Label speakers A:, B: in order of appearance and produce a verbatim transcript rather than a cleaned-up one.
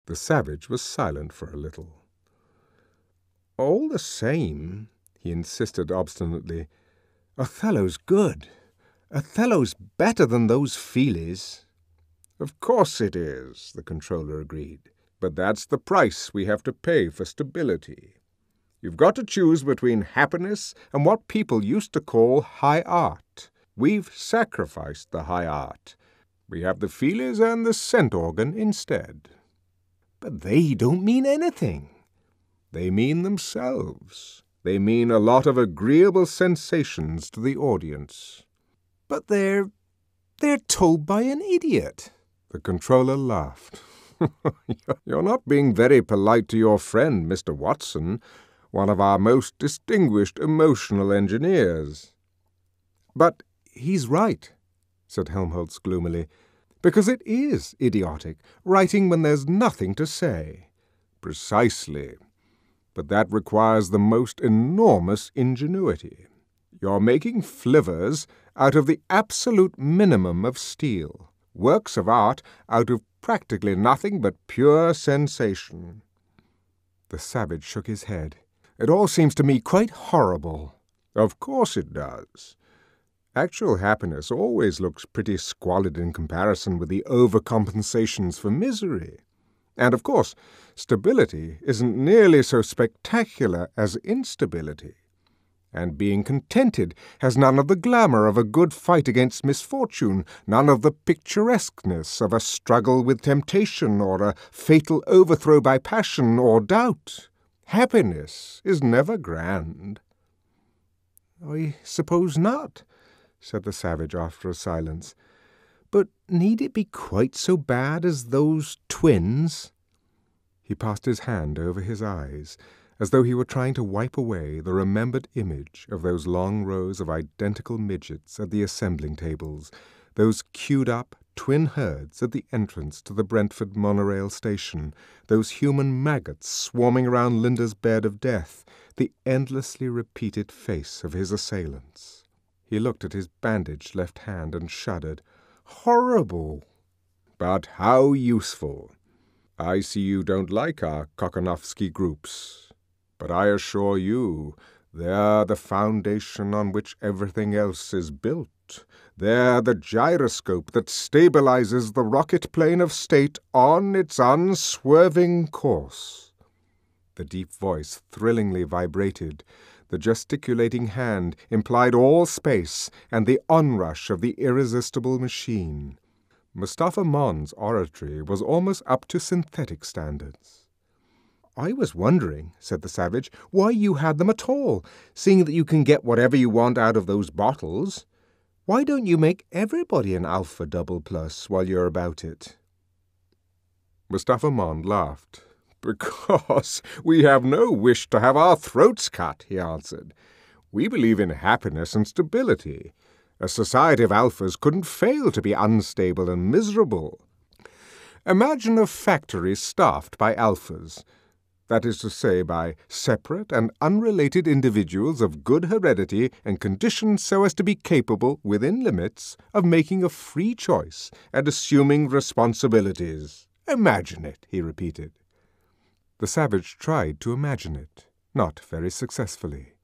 A: The savage was silent for a little. "All the same," he insisted obstinately, "Othello's good. Othello's better than those Feelies." "Of course it is," the controller agreed. "But that's the price we have to pay for stability. You've got to choose between happiness and what people used to call high art. We've sacrificed the high art. We have the Feelies and the scent organ instead." "But they don't mean anything." "They mean themselves. They mean a lot of agreeable sensations to the audience."
B: "But they're... they're told by an idiot."
A: The controller laughed. "You're not being very polite to your friend, Mister Watson, one of our most distinguished emotional engineers." "But he's right," said Helmholtz gloomily, "because it is idiotic, writing when there's nothing to say." "Precisely. But that requires the most enormous ingenuity. You're making flivvers out of the absolute minimum of steel, works of art out of practically nothing but pure sensation." The savage shook his head. "It all seems to me quite horrible." "Of course it does. Actual happiness always looks pretty squalid in comparison with the overcompensations for misery. And, of course, stability isn't nearly so spectacular as instability. And being contented has none of the glamour of a good fight against misfortune, none of the picturesqueness of a struggle with temptation or a fatal overthrow by passion or doubt. Happiness is never grand."
B: "I suppose not," said the savage after a silence. "But need it be quite so bad as those twins?"
A: He passed his hand over his eyes, as though he were trying to wipe away the remembered image of those long rows of identical midgets at the assembling tables, those queued-up twin herds at the entrance to the Brentford monorail station, those human maggots swarming around Linda's bed of death, the endlessly repeated face of his assailants. He looked at his bandaged left hand and shuddered. "Horrible!" "But how useful! I see you don't like our Kokonovsky groups, but I assure you they're the foundation on which everything else is built. They're the gyroscope that stabilizes the rocket plane of state on its unswerving course." The deep voice thrillingly vibrated. The gesticulating hand implied all space and the onrush of the irresistible machine. Mustafa Mond's oratory was almost up to synthetic standards.
B: "I was wondering," said the savage, "why you had them at all, seeing that you can get whatever you want out of those bottles. Why don't you make everybody an Alpha Double Plus while you're about it?"
A: Mustafa Mond laughed. "Because we have no wish to have our throats cut," he answered. "We believe in happiness and stability. A society of alphas couldn't fail to be unstable and miserable. Imagine a factory staffed by alphas, that is to say, by separate and unrelated individuals of good heredity and conditioned so as to be capable, within limits, of making a free choice and assuming responsibilities. Imagine it," he repeated. The savage tried to imagine it, not very successfully.